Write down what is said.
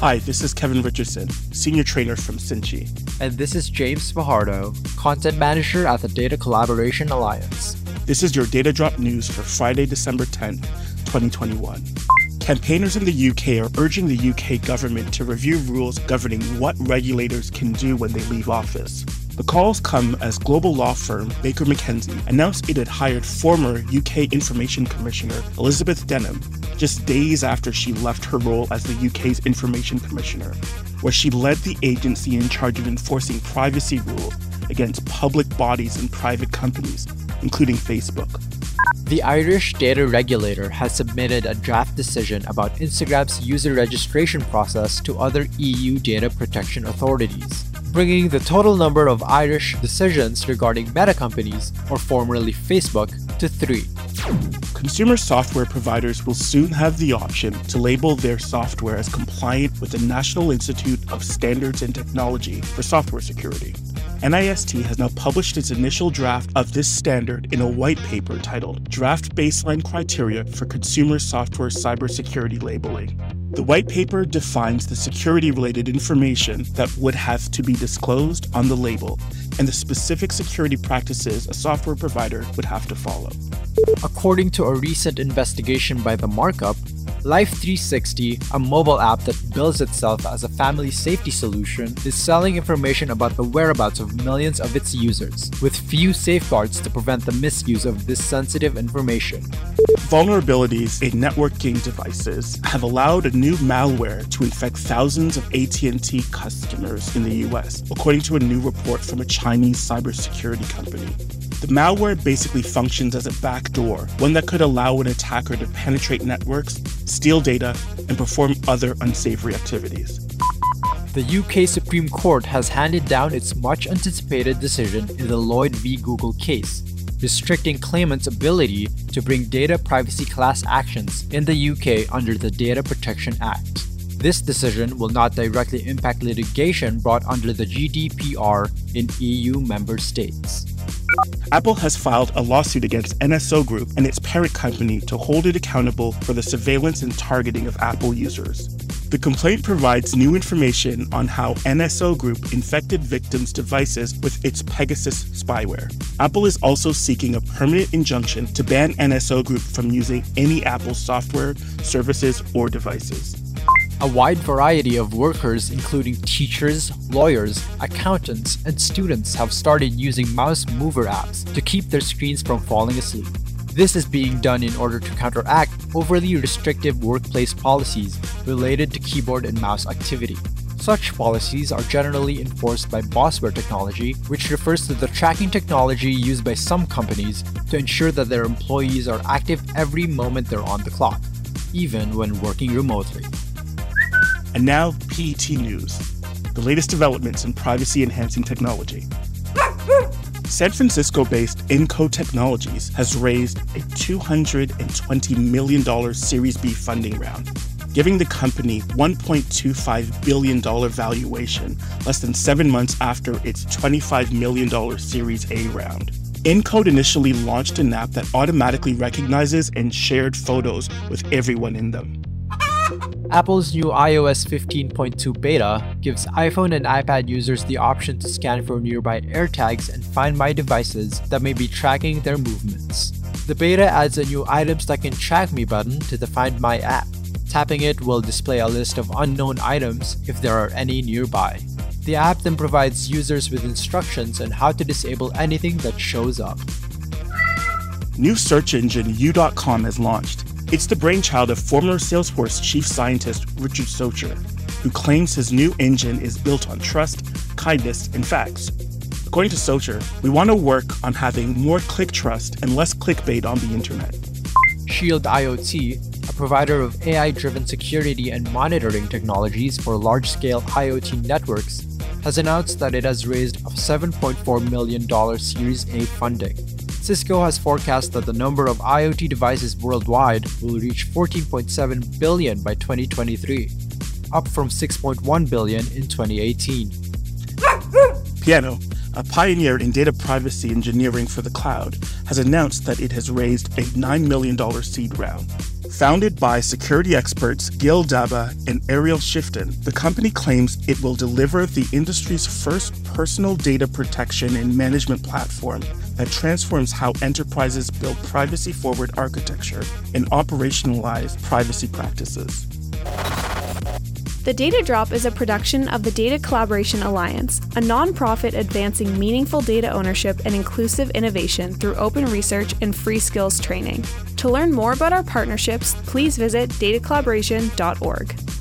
Hi, this is Kevin Richardson, Senior Trainer from Cinchi. And this is James Fajardo, Content Manager at the Data Collaboration Alliance. This is your Data Drop News for Friday, December 10th, 2021. Campaigners in the UK are urging the UK government to review rules governing what regulators can do when they leave office. The calls come as global law firm Baker McKenzie announced it had hired former UK Information Commissioner Elizabeth Denham just days after she left her role as the UK's Information Commissioner, where she led the agency in charge of enforcing privacy rules against public bodies and private companies, including Facebook. The Irish data regulator has submitted a draft decision about Instagram's user registration process to other EU data protection authorities, bringing the total number of Irish decisions regarding Meta companies, or formerly Facebook, to 3. Consumer software providers will soon have the option to label their software as compliant with the National Institute of Standards and Technology for Software Security. NIST has now published its initial draft of this standard in a white paper titled Draft Baseline Criteria for Consumer Software Cybersecurity Labeling. The white paper defines the security-related information that would have to be disclosed on the label and the specific security practices a software provider would have to follow. According to a recent investigation by The Markup, Life360, a mobile app that bills itself as a family safety solution, is selling information about the whereabouts of millions of its users, with few safeguards to prevent the misuse of this sensitive information. Vulnerabilities in networking devices have allowed a new malware to infect thousands of AT&T customers in the US, according to a new report from a Chinese cybersecurity company. The malware basically functions as a backdoor, one that could allow an attacker to penetrate networks, steal data, and perform other unsavory activities. The UK Supreme Court has handed down its much-anticipated decision in the Lloyd v. Google case, restricting claimants' ability to bring data privacy class actions in the UK under the Data Protection Act. This decision will not directly impact litigation brought under the GDPR in EU member states. Apple has filed a lawsuit against NSO Group and its parent company to hold it accountable for the surveillance and targeting of Apple users. The complaint provides new information on how NSO Group infected victims' devices with its Pegasus spyware. Apple is also seeking a permanent injunction to ban NSO Group from using any Apple software, services, or devices. A wide variety of workers, including teachers, lawyers, accountants, and students, have started using mouse mover apps to keep their screens from falling asleep. This is being done in order to counteract overly restrictive workplace policies related to keyboard and mouse activity. Such policies are generally enforced by Bossware technology, which refers to the tracking technology used by some companies to ensure that their employees are active every moment they're on the clock, even when working remotely. And now, PET News, the latest developments in privacy-enhancing technology. San Francisco-based Encode Technologies has raised a $220 million Series B funding round, giving the company $1.25 billion valuation less than 7 months after its $25 million Series A round. Encode initially launched an app that automatically recognizes and shared photos with everyone in them. Apple's new iOS 15.2 beta gives iPhone and iPad users the option to scan for nearby AirTags and Find My devices that may be tracking their movements. The beta adds a new Items That Can Track Me button to the Find My app. Tapping it will display a list of unknown items if there are any nearby. The app then provides users with instructions on how to disable anything that shows up. New search engine U.com has launched. It's the brainchild of former Salesforce chief scientist Richard Socher, who claims his new engine is built on trust, kindness, and facts. According to Socher, we want to work on having more click trust and less clickbait on the internet. Shield IoT, a provider of AI-driven security and monitoring technologies for large-scale IoT networks, has announced that it has raised a $7.4 million Series A funding. Cisco has forecast that the number of IoT devices worldwide will reach 14.7 billion by 2023, up from 6.1 billion in 2018. Piano, a pioneer in data privacy engineering for the cloud, has announced that it has raised a $9 million seed round. Founded by security experts Gil Daba and Ariel Shifton, the company claims it will deliver the industry's first personal data protection and management platform that transforms how enterprises build privacy-forward architecture and operationalize privacy practices. The Data Drop is a production of the Data Collaboration Alliance, a nonprofit advancing meaningful data ownership and inclusive innovation through open research and free skills training. To learn more about our partnerships, please visit datacollaboration.org.